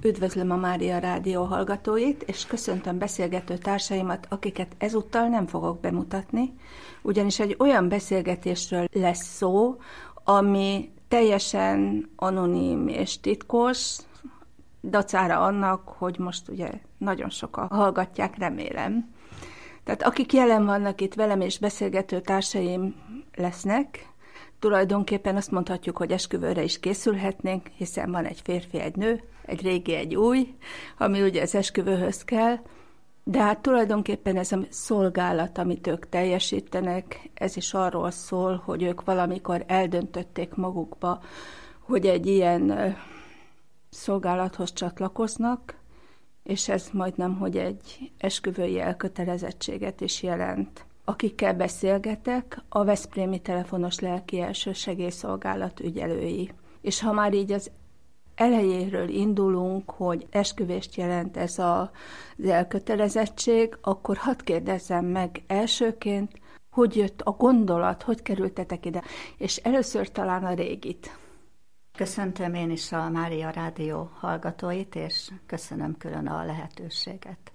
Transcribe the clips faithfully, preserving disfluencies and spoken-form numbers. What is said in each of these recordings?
Üdvözlöm a Mária Rádió hallgatóit, és köszöntöm beszélgető társaimat, akiket ezúttal nem fogok bemutatni, ugyanis egy olyan beszélgetésről lesz szó, ami teljesen anonim és titkos, dacára annak, hogy most ugye nagyon sokan hallgatják, remélem. Tehát akik jelen vannak itt velem és beszélgető társaim lesznek, tulajdonképpen azt mondhatjuk, hogy esküvőre is készülhetnénk, hiszen van egy férfi, egy nő, egy régi, egy új, ami ugye az esküvőhöz kell, de hát tulajdonképpen ez a szolgálat, amit ők teljesítenek, ez is arról szól, hogy ők valamikor eldöntötték magukba, hogy egy ilyen szolgálathoz csatlakoznak, és ez majdnem, hogy egy esküvői elkötelezettséget is jelent. Akikkel beszélgetek, a Veszprémi Telefonos Lelki Elsősegélyszolgálat ügyelői. És ha már így az elejéről indulunk, hogy esküvést jelent ez az elkötelezettség, akkor hadd kérdezzem meg elsőként, hogy jött a gondolat, hogy kerültetek ide, és először talán a régit. Köszöntöm én is a Mária Rádió hallgatóit, és köszönöm külön a lehetőséget.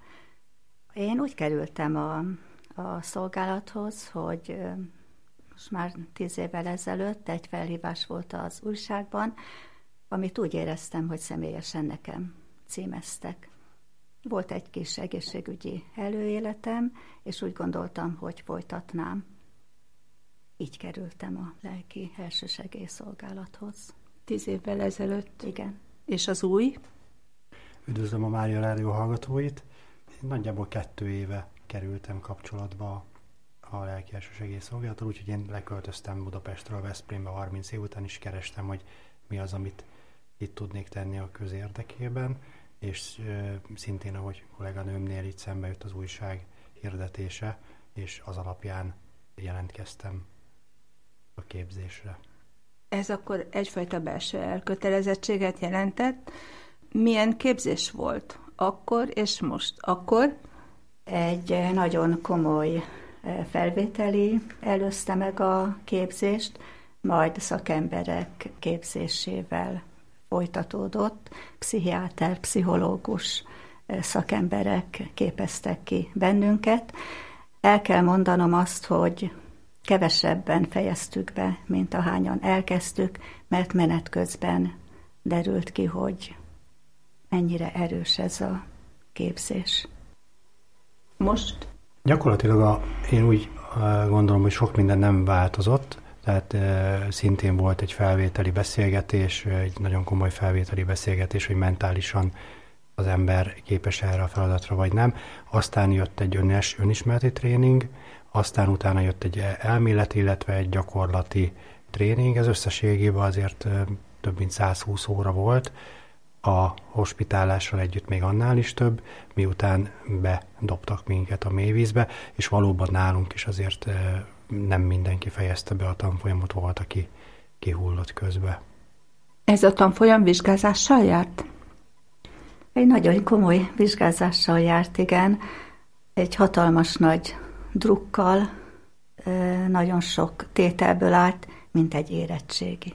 Én úgy kerültem a, a szolgálathoz, hogy most már tíz évvel ezelőtt egy felhívás volt az újságban, amit úgy éreztem, hogy személyesen nekem címeztek. Volt egy kis egészségügyi előéletem, és úgy gondoltam, hogy folytatnám. Így kerültem a lelki elsősegélyszolgálathoz. Tíz évvel ezelőtt? Igen. És az új? Üdvözlöm a Mária Rádió hallgatóit. Én nagyjából kettő éve kerültem kapcsolatba a lelki elsősegélyszolgálattal, úgyhogy én leköltöztem Budapestről Veszprémbe harminc év után, is kerestem, hogy mi az, amit itt tudnék tenni a közérdekében, és e, szintén, ahogy kolléganőmnél itt szembe jött az újság hirdetése, és az alapján jelentkeztem a képzésre. Ez akkor egyfajta belső elkötelezettséget jelentett. Milyen képzés volt akkor és most? Akkor? Egy nagyon komoly felvételi előzte meg a képzést, majd szakemberek képzésével folytatódott. Pszichiáter, pszichológus szakemberek képeztek ki bennünket. El kell mondanom azt, hogy kevesebben fejeztük be, mint ahányan elkezdtük, mert menet közben derült ki, hogy mennyire erős ez a képzés. Most? Gyakorlatilag a, én úgy gondolom, hogy sok minden nem változott, tehát e, szintén volt egy felvételi beszélgetés, egy nagyon komoly felvételi beszélgetés, hogy mentálisan az ember képes erre a feladatra, vagy nem. Aztán jött egy önes, önismereti tréning, aztán utána jött egy elméleti, illetve egy gyakorlati tréning. Ez összességében azért e, több mint száz húsz óra volt, a hospitálással együtt még annál is több, miután bedobtak minket a mélyvízbe, és valóban nálunk is azért e, nem mindenki fejezte be a tanfolyamot, volt, aki kihullott közbe. Ez a tanfolyam vizsgázással járt? Egy nagyon komoly vizsgázással járt, igen. Egy hatalmas nagy drukkal, nagyon sok tételből állt, mint egy érettségi.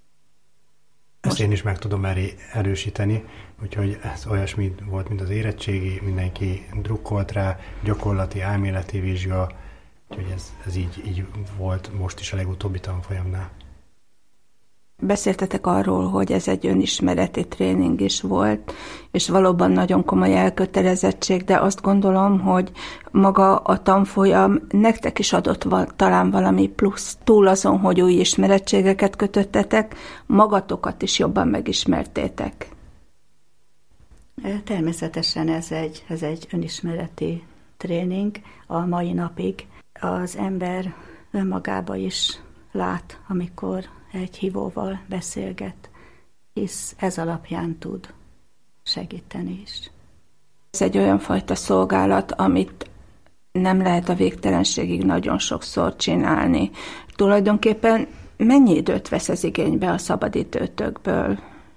Ezt én is meg tudom erősíteni, úgyhogy ez olyasmi volt, mint az érettségi, mindenki drukkolt rá, gyakorlati, elméleti vizsga, úgyhogy ez, ez így, így volt most is a legutóbbi tanfolyamnál. Beszéltetek arról, hogy ez egy önismereti tréning is volt, és valóban nagyon komoly elkötelezettség, de azt gondolom, hogy maga a tanfolyam nektek is adott val- talán valami plusz. Túl azon, hogy új ismerettségeket kötöttetek, magatokat is jobban megismertétek. Természetesen ez egy, ez egy önismereti tréning. A mai napig az ember önmagába is lát, amikor egy hívóval beszélget, hisz ez alapján tud segíteni is. Ez egy olyan fajta szolgálat, amit nem lehet a végtelenségig nagyon sokszor csinálni. Tulajdonképpen mennyi időt vesz ez igénybe a szabadidőtökből?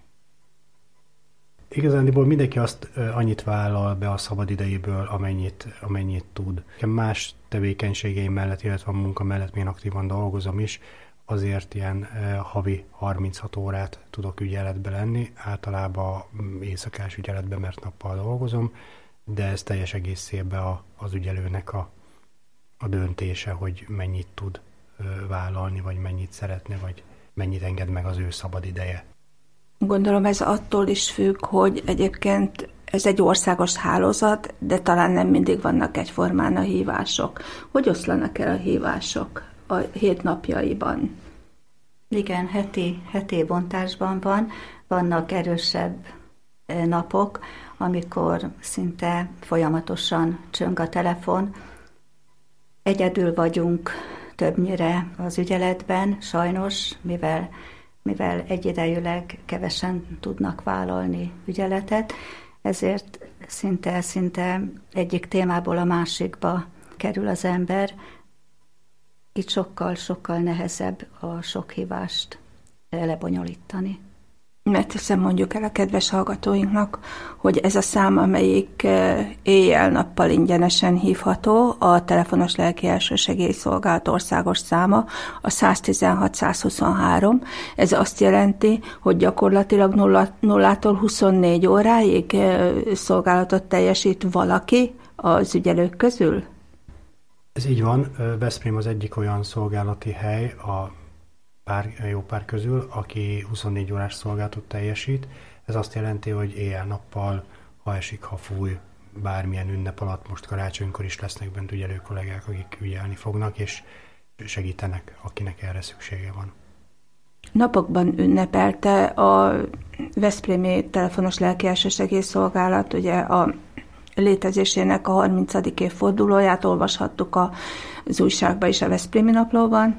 Igazándiból mindenki azt annyit vállal be a szabadidejéből, amennyit, amennyit tud. Más tevékenységeim mellett, illetve a munka mellett én aktívan dolgozom is. azért ilyen havi harminchat órát tudok ügyeletbe lenni, általában éjszakás ügyeletbe, mert nappal dolgozom, de ez teljes egészében a, az ügyelőnek a, a döntése, hogy mennyit tud vállalni, vagy mennyit szeretne, vagy mennyit enged meg az ő szabad ideje. Gondolom ez attól is függ, hogy egyébként ez egy országos hálózat, de talán nem mindig vannak egyformán a hívások. Hogy oszlanak el a hívások a hétnapjaiban? Igen, heti, heti bontásban van. Vannak erősebb napok, amikor szinte folyamatosan csöng a telefon. Egyedül vagyunk többnyire az ügyeletben, sajnos, mivel, mivel egyidejűleg kevesen tudnak vállalni ügyeletet, ezért szinte, szinte egyik témából a másikba kerül az ember. Itt sokkal-sokkal nehezebb a sok hívást lebonyolítani. Mert hiszem mondjuk el a kedves hallgatóinknak, hogy ez a szám, amelyik éjjel-nappal ingyenesen hívható, a telefonos lelki elsősegélyszolgálat országos száma, a száz tizenhat száz huszonhárom. Ez azt jelenti, hogy gyakorlatilag nullától huszonnégy óráig szolgálatot teljesít valaki az ügyelők közül? Ez így van. Veszprém az egyik olyan szolgálati hely a pár, jó pár közül, aki huszonnégy órás szolgálatot teljesít. Ez azt jelenti, hogy éjjel-nappal, ha esik, ha fúj, bármilyen ünnep alatt, most karácsonykor is lesznek bent ügyelő kollégák, akik ügyelni fognak, és segítenek, akinek erre szüksége van. Napokban ünnepelte a veszprémi telefonos lelki elsősegélyszolgálat, ugye a létezésének a harmincadik évfordulóját olvashattuk az újságban is, a Veszprémi Naplóban.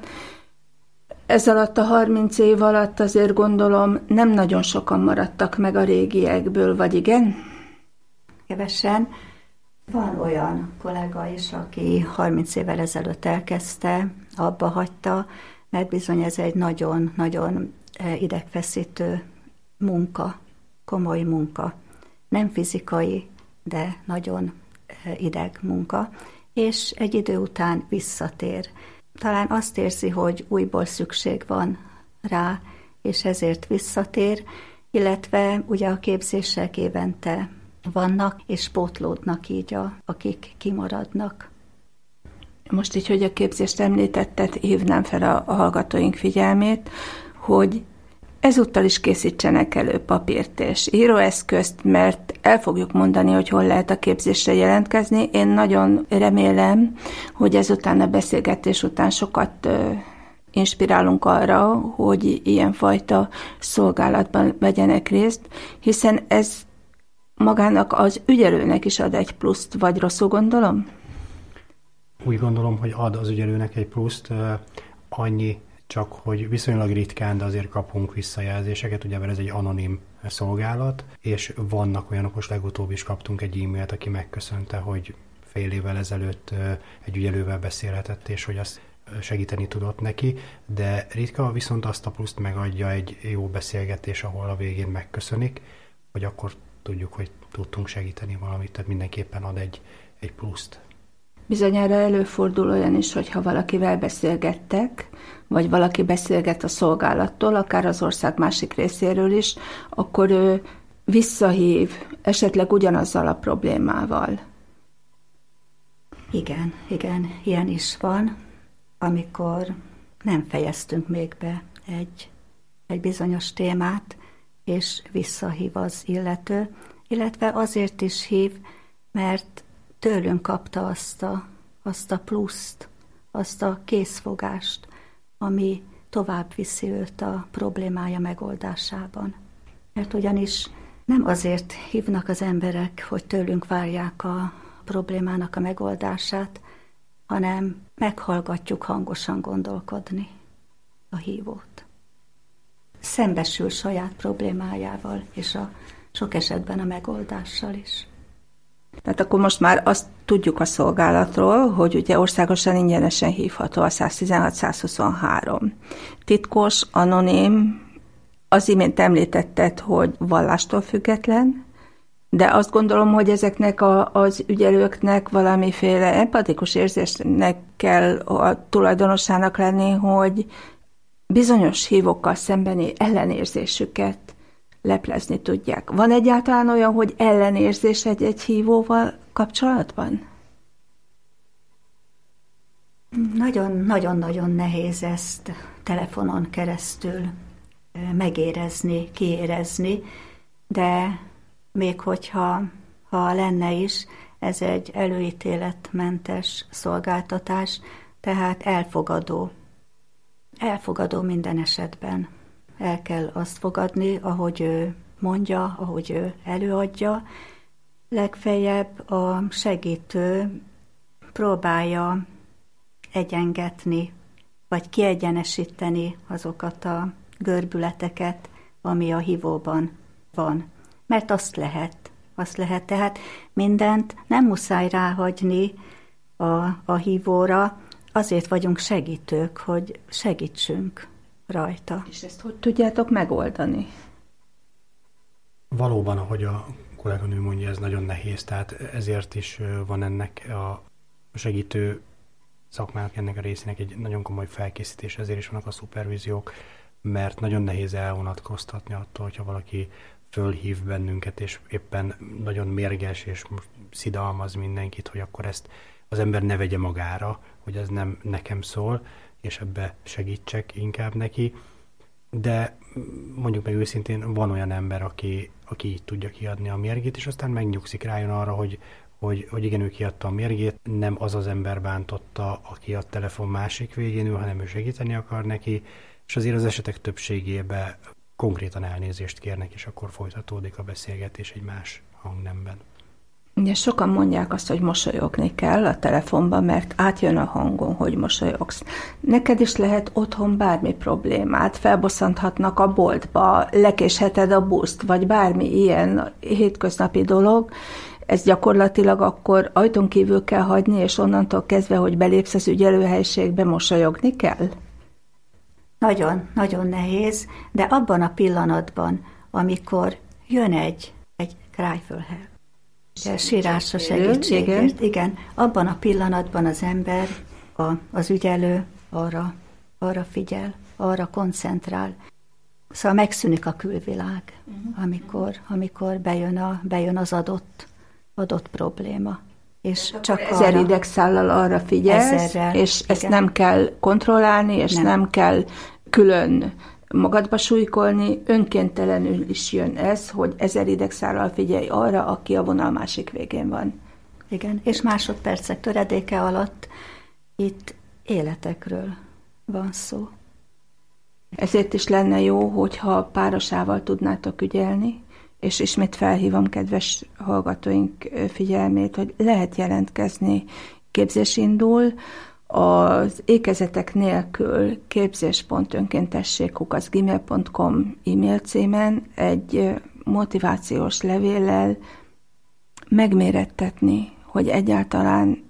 Ez alatt a harminc év alatt azért gondolom nem nagyon sokan maradtak meg a régiekből, vagy igen? Kevesen. Van olyan kollega is, aki harminc évvel ezelőtt elkezdte, abba hagyta, mert bizony ez egy nagyon-nagyon idegfeszítő munka, komoly munka. Nem fizikai, de nagyon ideg munka, és egy idő után visszatér. Talán azt érzi, hogy újból szükség van rá, és ezért visszatér, illetve ugye a képzések évente vannak, és pótlódnak így, a, akik kimaradnak. Most így, hogy a képzést említetted, hívnám fel a, a hallgatóink figyelmét, hogy ezúttal is készítsenek elő papírt és íróeszközt, mert el fogjuk mondani, hogy hol lehet a képzésre jelentkezni. Én nagyon remélem, hogy ezután a beszélgetés után sokat uh, inspirálunk arra, hogy ilyenfajta szolgálatban vegyenek részt, hiszen ez magának az ügyelőnek is ad egy pluszt, vagy rosszul gondolom? Úgy gondolom, hogy ad az ügyelőnek egy pluszt, uh, annyi csak, hogy viszonylag ritkán, de azért kapunk visszajelzéseket, ugye, mert ez egy anonim szolgálat, és vannak olyanok, most legutóbb is kaptunk egy e-mailt, aki megköszönte, hogy fél évvel ezelőtt egy ügyelővel beszélhetett, és hogy azt segíteni tudott neki, de ritka, viszont azt a pluszt megadja egy jó beszélgetés, ahol a végén megköszönik, hogy akkor tudjuk, hogy tudtunk segíteni valamit, tehát mindenképpen ad egy, egy pluszt. Bizonyára előfordul olyan is, hogyha valakivel beszélgettek, vagy valaki beszélget a szolgálattól, akár az ország másik részéről is, akkor ő visszahív, esetleg ugyanazzal a problémával. Igen, igen, ilyen is van, amikor nem fejeztünk még be egy, egy bizonyos témát, és visszahív az illető, illetve azért is hív, mert tőlünk kapta azt a, azt a pluszt, azt a készfogást, ami tovább viszi őt a problémája megoldásában. Mert ugyanis nem azért hívnak az emberek, hogy tőlünk várják a problémának a megoldását, hanem meghallgatjuk hangosan gondolkodni a hívót. Szembesül saját problémájával, és a sok esetben a megoldással is. Tehát akkor most már azt tudjuk a szolgálatról, hogy ugye országosan ingyenesen hívható a száz tizenhat száz huszonhárom. Titkos, anonim, az imént említetted, hogy vallástól független, de azt gondolom, hogy ezeknek a, az ügyelőknek valamiféle empatikus érzésnek kell a tulajdonosának lenni, hogy bizonyos hívókkal szembeni ellenérzésüket leplezni tudják. Van egyáltalán olyan, hogy ellenérzés egy-egy hívóval kapcsolatban? Nagyon-nagyon-nagyon nehéz ezt telefonon keresztül megérezni, kiérezni, de még hogyha ha lenne is, ez egy előítéletmentes szolgáltatás, tehát elfogadó. Elfogadó minden esetben. El kell azt fogadni, ahogy ő mondja, ahogy ő előadja. Legfeljebb a segítő próbálja egyengetni, vagy kiegyenesíteni azokat a görbületeket, ami a hívóban van. Mert azt lehet, azt lehet. Tehát mindent nem muszáj ráhagyni a, a hívóra, azért vagyunk segítők, hogy segítsünk rajta. És ezt hogy tudjátok megoldani? Valóban, ahogy a kolléganő mondja, ez nagyon nehéz, tehát ezért is van ennek a segítő szakmának, ennek a részének egy nagyon komoly felkészítés, ezért is vannak a szupervíziók, mert nagyon nehéz elvonatkoztatni attól, hogyha valaki fölhív bennünket, és éppen nagyon mérges, és szidalmaz mindenkit, hogy akkor ezt az ember ne vegye magára, hogy ez nem nekem szól, és ebbe segítsek inkább neki. De mondjuk meg őszintén, van olyan ember, aki, aki így tudja kiadni a mérgét, és aztán megnyugszik, rájön arra, hogy, hogy, hogy igen, ő kiadta a mérgét, nem az az ember bántotta, aki a telefon másik végén ül, hanem ő segíteni akar neki, és azért az esetek többségében konkrétan elnézést kérnek, és akkor folytatódik a beszélgetés egy más hangnemben. Ugye sokan mondják azt, hogy mosolyogni kell a telefonban, mert átjön a hangon, hogy mosolyogsz. Neked is lehet otthon bármi problémát, felbosszanthatnak a boltba, lekésheted a buszt, vagy bármi ilyen hétköznapi dolog. Ez gyakorlatilag akkor ajtón kívül kell hagyni, és onnantól kezdve, hogy belépsz az ügyelőhelyiségbe, mosolyogni kell? Nagyon, nagyon nehéz, de abban a pillanatban, amikor jön egy, egy cry for help, sírásra segítségért, igen, abban a pillanatban az ember, a, az ügyelő arra, arra figyel, arra koncentrál. Szóval megszűnik a külvilág, uh-huh. amikor, amikor bejön, a, bejön az adott, adott probléma. És de csak ezer arra, idegszállal arra figyelsz, ezerrel, és igen. Ezt nem kell kontrollálni, és nem, nem kell külön magadba súlykolni, önkéntelenül is jön ez, hogy ezer idegszállal figyelj arra, aki a vonal másik végén van. Igen, és másodpercek töredéke alatt itt életekről van szó. Ezért is lenne jó, hogyha párosával tudnátok ügyelni, és ismét felhívom kedves hallgatóink figyelmét, hogy lehet jelentkezni, képzés indul, az ékezetek nélkül képzés pont önkéntesség kukac gmail pont com e-mail címen egy motivációs levéllel megmérettetni, hogy egyáltalán,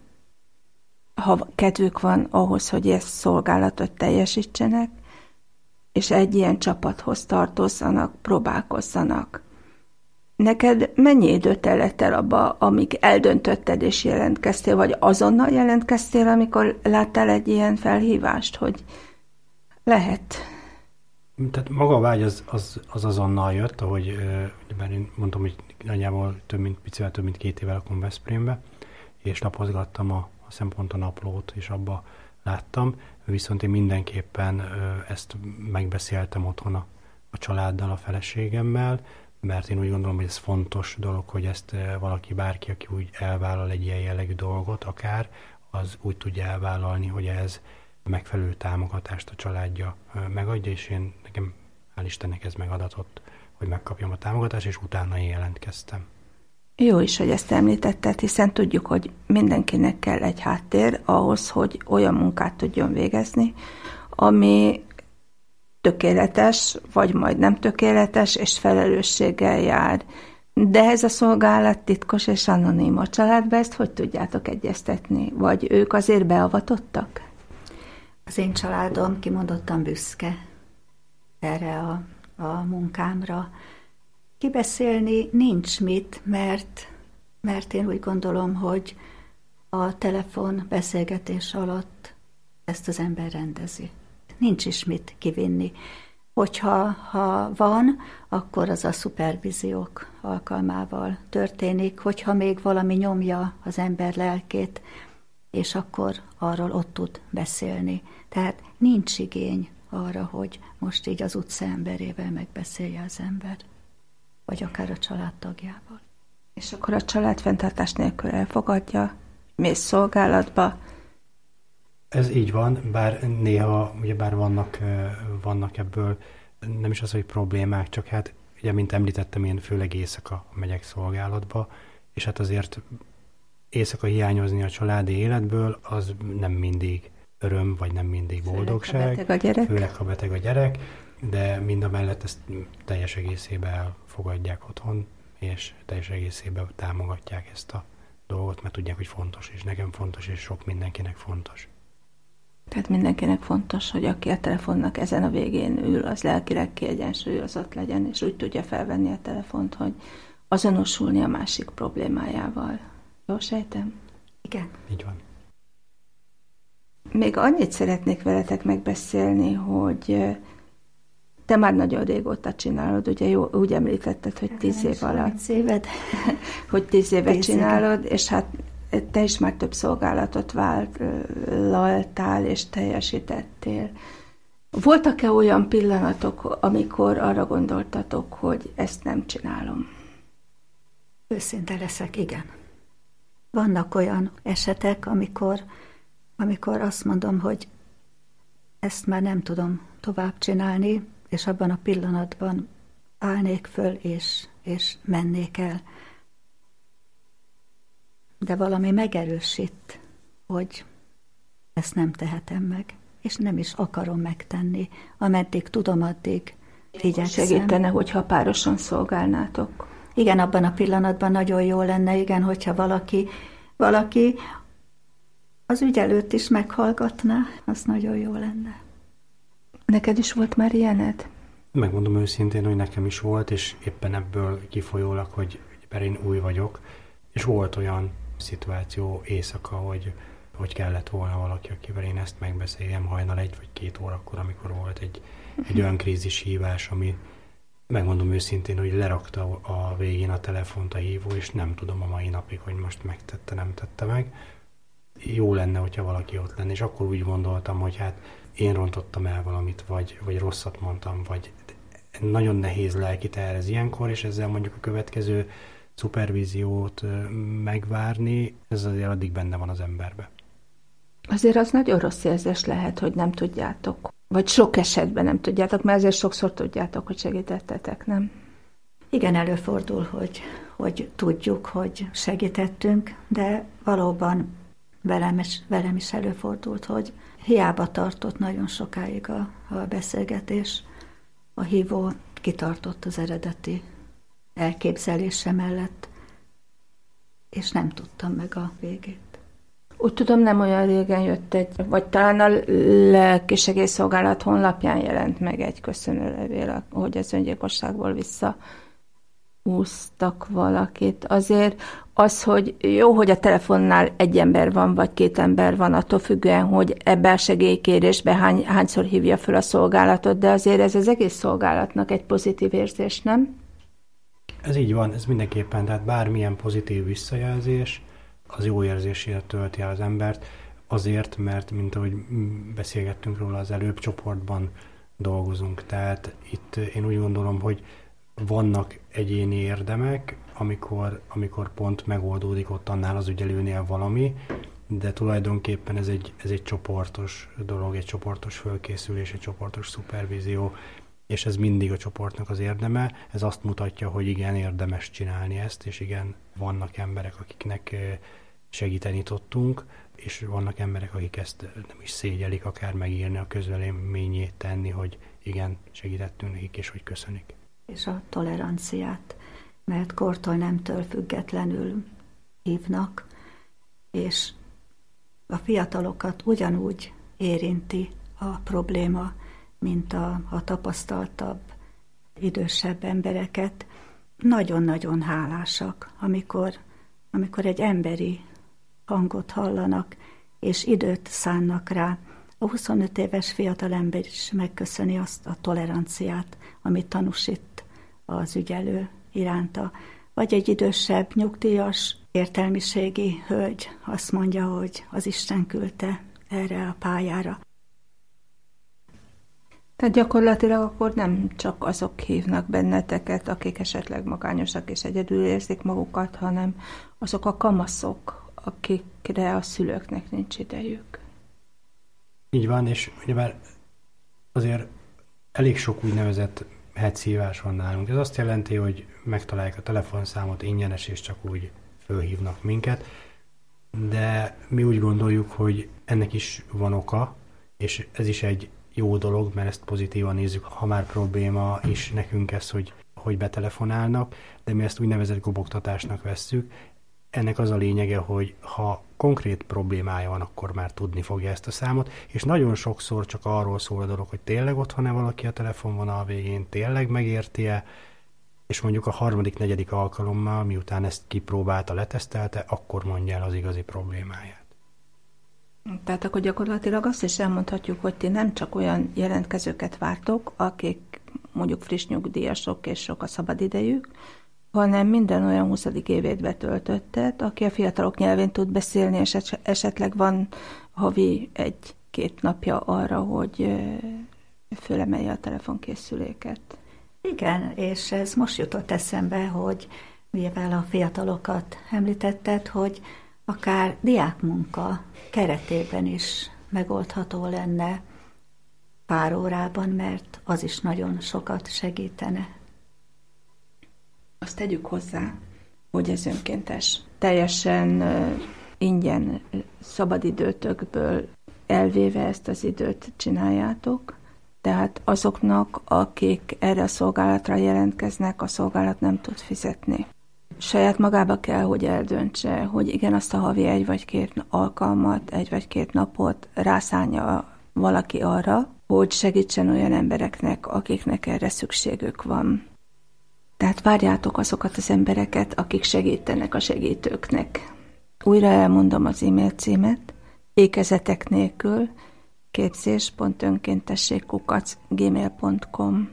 ha kedvük van ahhoz, hogy ezt szolgálatot teljesítsenek, és egy ilyen csapathoz tartozzanak, próbálkozzanak. Neked mennyi időt tellett el abba, amíg eldöntötted és jelentkeztél, vagy azonnal jelentkeztél, amikor láttál egy ilyen felhívást, hogy lehet? Tehát maga a vágy az, az, az azonnal jött, ahogy bár én mondtam, hogy nagyjából több mint, picivel több mint két évvel lakom Veszprémbe, és lapozgattam a, a Szemponton naplót, és abba láttam, viszont én mindenképpen ezt megbeszéltem otthon a, a családdal, a feleségemmel, mert én úgy gondolom, hogy ez fontos dolog, hogy ezt valaki, bárki, aki úgy elvállal egy ilyen jellegű dolgot, akár, az úgy tudja elvállalni, hogy ez megfelelő támogatást a családja megadja, és én, nekem hál' Istennek ez megadatott, hogy megkapjam a támogatást, és utána én jelentkeztem. Jó is, hogy ezt említetted, hiszen tudjuk, hogy mindenkinek kell egy háttér ahhoz, hogy olyan munkát tudjon végezni, ami tökéletes, vagy majd nem tökéletes, és felelősséggel jár. De ez a szolgálat titkos és anonim. A családban ezt hogy tudjátok egyeztetni? Vagy ők azért beavatottak? Az én családom kimondottan büszke erre a, a munkámra. Kibeszélni nincs mit, mert, mert én úgy gondolom, hogy a telefon beszélgetés alatt ezt az ember rendezi. nincs is mit kivinni. Hogyha ha van, akkor az a szupervíziók alkalmával történik, hogyha még valami nyomja az ember lelkét, és akkor arról ott tud beszélni. Tehát nincs igény arra, hogy most így az utca emberével megbeszélje az ember, vagy akár a családtagjával. És akkor a család fenntartás nélkül elfogadja, mész szolgálatba. Ez így van, bár néha, ugye bár vannak, vannak ebből, nem is az, hogy problémák, csak hát, ugye, mint említettem, én főleg éjszaka megyek szolgálatba, és hát azért éjszaka hiányozni a családi életből, az nem mindig öröm, vagy nem mindig boldogság. Főleg, ha beteg a gyerek. Főleg, ha beteg a gyerek, de mindamellett ezt teljes egészében elfogadják otthon, és teljes egészében támogatják ezt a dolgot, mert tudják, hogy fontos, és nekem fontos, és sok mindenkinek fontos. Tehát mindenkinek fontos, hogy aki a telefonnak ezen a végén ül, az lelkileg kiegyensúlyozott legyen, és úgy tudja felvenni a telefont, hogy azonosulni a másik problémájával. Jól sejtem? Igen. Így van. Még annyit szeretnék veletek megbeszélni, hogy te már nagyon régóta csinálod, ugye jó, úgy említetted, hogy tíz év alatt. Éved. Hogy tíz évet tíz csinálod, éve. És hát te is már több szolgálatot vállaltál és teljesítettél. Voltak-e olyan pillanatok, amikor arra gondoltatok, hogy ezt nem csinálom? Őszinte leszek, igen. Vannak olyan esetek, amikor, amikor azt mondom, hogy ezt már nem tudom tovább csinálni, és abban a pillanatban állnék föl, és, és mennék el. De valami megerősít, hogy ezt nem tehetem meg, és nem is akarom megtenni. Ameddig tudom, addig igyekszem. Segítene, hogyha párosan szolgálnátok? Igen, abban a pillanatban nagyon jó lenne, igen, hogyha valaki, valaki az ügy előtt is meghallgatná, az nagyon jó lenne. Neked is volt már ilyened? Megmondom őszintén, hogy nekem is volt, és éppen ebből kifolyólag, hogy bár én új vagyok, és volt olyan szituáció éjszaka, hogy, hogy kellett volna valaki, akivel én ezt megbeszéljem hajnal egy vagy két órakor, amikor volt egy, egy olyan krízis hívás, ami megmondom őszintén, hogy lerakta a végén a telefont a hívó, és nem tudom a mai napig, hogy most megtette, nem tette meg. Jó lenne, hogyha valaki ott lenne, és akkor úgy gondoltam, hogy hát én rontottam el valamit, vagy, vagy rosszat mondtam, vagy nagyon nehéz lelki teher ez ilyenkor, és ezzel mondjuk a következő szupervíziót megvárni, ez azért addig benne van az emberbe. Azért az nagyon rossz érzés lehet, hogy nem tudjátok, vagy sok esetben nem tudjátok, mert azért sokszor tudjátok, hogy segítettetek, nem? Igen, előfordul, hogy, hogy tudjuk, hogy segítettünk, de valóban velem is, velem is előfordult, hogy hiába tartott nagyon sokáig a, a beszélgetés, a hívó kitartott az eredeti elképzelése mellett, és nem tudtam meg a végét. Úgy tudom, nem olyan régen jött egy, vagy talán a lelkisegélyszolgálat honlapján jelent meg egy köszönőlevél, hogy az öngyilkosságból visszaúztak valakit. Azért az, hogy jó, hogy a telefonnál egy ember van, vagy két ember van, attól függően, hogy ebben a segélykérésben hány, hányszor hívja föl a szolgálatot, de azért ez az egész szolgálatnak egy pozitív érzés, nem? Ez így van, ez mindenképpen, tehát bármilyen pozitív visszajelzés, az jó érzésére tölti el az embert, azért, mert, mint ahogy beszélgettünk róla az előbb, csoportban dolgozunk. Tehát itt én úgy gondolom, hogy vannak egyéni érdemek, amikor, amikor pont megoldódik ott annál az ügyelőnél valami, de tulajdonképpen ez egy, ez egy csoportos dolog, egy csoportos fölkészülés, egy csoportos szupervízió, és ez mindig a csoportnak az érdeme. Ez azt mutatja, hogy igen, érdemes csinálni ezt, és igen, vannak emberek, akiknek segíteni tudtunk, és vannak emberek, akik ezt nem is szégyelik akár megírni, a közvéleményét tenni, hogy igen, segítettünk nekik, és hogy köszönik. És a toleranciát, mert kortól nemtől függetlenül hívnak, és a fiatalokat ugyanúgy érinti a probléma, mint a, a tapasztaltabb, idősebb embereket. Nagyon-nagyon hálásak, amikor, amikor egy emberi hangot hallanak, és időt szánnak rá, A huszonöt éves fiatalember is megköszöni azt a toleranciát, amit tanúsít az ügyelő iránta. Vagy egy idősebb, nyugdíjas, értelmiségi hölgy azt mondja, hogy az Isten küldte erre a pályára. Tehát gyakorlatilag akkor nem csak azok hívnak benneteket, akik esetleg magányosak és egyedül érzik magukat, hanem azok a kamaszok, akikre a szülőknek nincs idejük. Így van, és ugyebár azért elég sok úgynevezett hegyszívás van nálunk. Ez azt jelenti, hogy megtalálják a telefonszámot ingyenes, és csak úgy fölhívnak minket, de mi úgy gondoljuk, hogy ennek is van oka, és ez is egy jó dolog, mert ezt pozitívan nézzük, ha már probléma is nekünk ez, hogy, hogy betelefonálnak, de mi ezt úgynevezett gobogtatásnak vesszük. Ennek az a lényege, hogy ha konkrét problémája van, akkor már tudni fogja ezt a számot, és nagyon sokszor csak arról szól a dolog, hogy tényleg ott van-e valaki a telefonvonal végén, tényleg megérti-e, és mondjuk a harmadik, negyedik alkalommal, miután ezt kipróbálta, letesztelte, akkor mondja el az igazi problémáját. Tehát akkor gyakorlatilag azt is elmondhatjuk, hogy ti nem csak olyan jelentkezőket vártok, akik mondjuk friss nyugdíjasok és sok a szabadidejük, hanem minden olyan huszadik évét betöltötted, aki a fiatalok nyelvén tud beszélni, és esetleg van havi egy-két napja arra, hogy fölemelje a telefonkészüléket. Igen, és ez most jutott eszembe, hogy mivel a fiatalokat említetted, hogy akár diákmunka keretében is megoldható lenne pár órában, mert az is nagyon sokat segítene. Azt tegyük hozzá, hogy ez önkéntes. Teljesen uh, ingyen, szabadidőtökből elvéve ezt az időt csináljátok, tehát azoknak, akik erre a szolgálatra jelentkeznek, a szolgálat nem tud fizetni. Saját magába kell, hogy eldöntse, hogy igen, azt a havi egy vagy két alkalmat, egy vagy két napot rászánja valaki arra, hogy segítsen olyan embereknek, akiknek erre szükségük van. Tehát várjátok azokat az embereket, akik segítenek a segítőknek. Újra elmondom az e-mail címet, ékezetek nélkül, képzés pont önkéntesség kukac gmail pont com.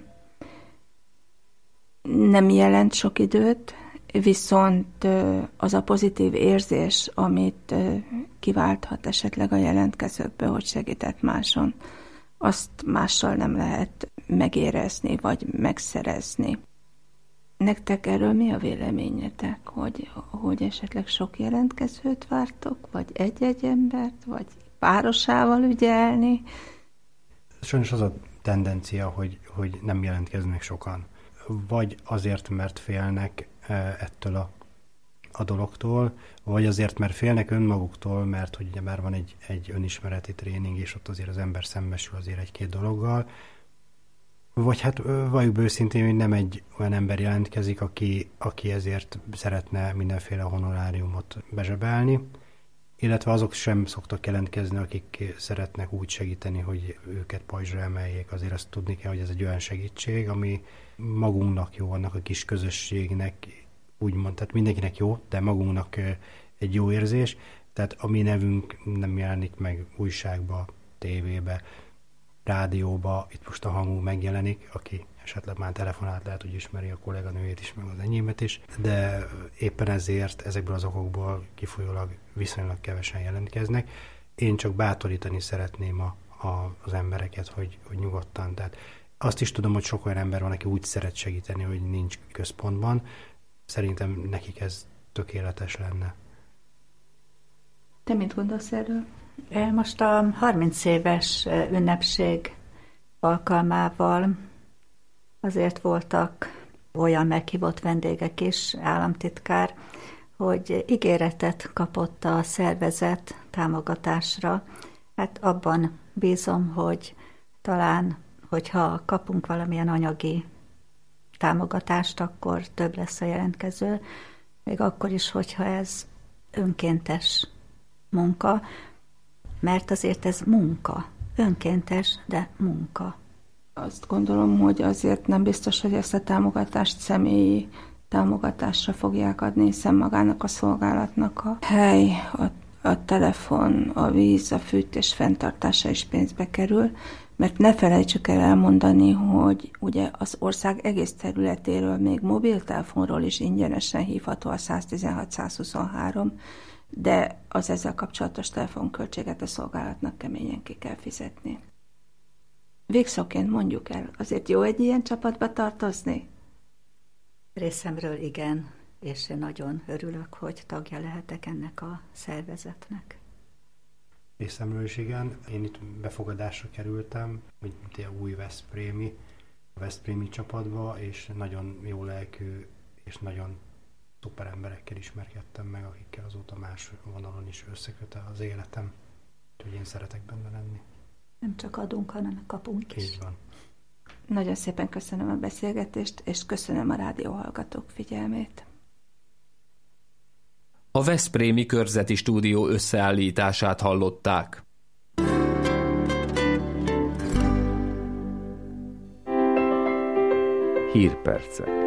Nem jelent sok időt, viszont az a pozitív érzés, amit kiválthat esetleg a jelentkezőkből, hogy segített máson, azt mással nem lehet megérezni, vagy megszerezni. Nektek erről mi a véleményetek, hogy, hogy esetleg sok jelentkezőt vártok, vagy egy-egy embert, vagy párosával ügyelni? Sajnos az a tendencia, hogy, hogy nem jelentkeznek sokan. Vagy azért, mert félnek ettől a, a dologtól, vagy azért, mert félnek önmaguktól, mert hogy ugye már van egy, egy önismereti tréning, és ott azért az ember szembesül azért egy-két dologgal. Vagy hát valljuk őszintén, hogy nem egy olyan ember jelentkezik, aki, aki ezért szeretne mindenféle honoráriumot bezsebelni, illetve azok sem szoktak jelentkezni, akik szeretnek úgy segíteni, hogy őket pajzsra emeljék. Azért azt tudni kell, hogy ez egy olyan segítség, ami magunknak jó, annak a kis közösségnek, úgymond, tehát mindenkinek jó, de magunknak egy jó érzés, tehát a mi nevünk nem jelenik meg újságba, tévébe, rádióba, itt most a hangunk megjelenik, aki esetleg már telefonált, lehet, hogy ismeri a kolléganőjét is, meg az enyémet is, de éppen ezért ezekből az okokból kifolyólag viszonylag kevesen jelentkeznek. Én csak bátorítani szeretném a, a, az embereket, hogy, hogy nyugodtan. Tehát azt is tudom, hogy sok olyan ember van, aki úgy szeret segíteni, hogy nincs központban. Szerintem nekik ez tökéletes lenne. Te mit gondolsz erről? Most a harminc éves ünnepség alkalmával azért voltak olyan meghívott vendégek is, államtitkár, hogy ígéretet kapott a szervezet támogatásra. Hát abban bízom, hogy talán, hogyha kapunk valamilyen anyagi támogatást, akkor több lesz a jelentkező, még akkor is, hogyha ez önkéntes munka, mert azért ez munka. Önkéntes, de munka. Azt gondolom, hogy azért nem biztos, hogy ezt a támogatást személyi támogatásra fogják adni, hiszen magának a szolgálatnak a hely, a, a telefon, a víz, a fűtés fenntartása is pénzbe kerül, mert ne felejtsük el elmondani, hogy ugye az ország egész területéről, még mobiltelefonról is ingyenesen hívható a száztizenhat százhuszonhárom, de az ezzel kapcsolatos telefonköltséget a szolgálatnak keményen ki kell fizetni. Végszóként mondjuk el, azért jó egy ilyen csapatba tartozni? Részemről igen, és én nagyon örülök, hogy tagja lehetek ennek a szervezetnek. Részemről is igen. Én itt befogadásra kerültem, mint egy új veszprémi, veszprémi csapatba, és nagyon jó lelkű, és nagyon szuper emberekkel ismerkedtem meg, akikkel azóta más vonalon is összeköt az életem. Úgyhogy én szeretek benne lenni. Nem csak adunk, hanem kapunk is. Így van. Nagyon szépen köszönöm a beszélgetést, és köszönöm a rádióhallgatók figyelmét. A Veszprémi Körzeti Stúdió összeállítását hallották. Hírpercek.